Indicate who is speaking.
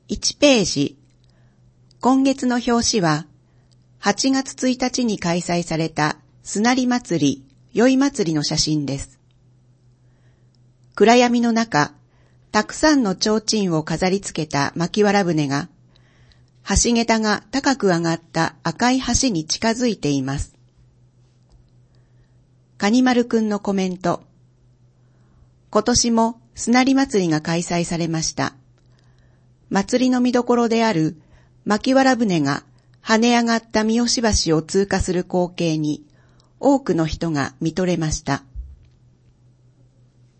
Speaker 1: 1ページ。今月の表紙は、8月1日に開催されたすなり祭り、宵祭りの写真です。暗闇の中、たくさんの提灯を飾り付けた巻藁舟が、橋桁が高く上がった赤い橋に近づいています。かにまるくんのコメント。今年もすなり祭りが開催されました。祭りの見どころである巻藁舟が跳ね上がった三好橋を通過する光景に多くの人が見とれました。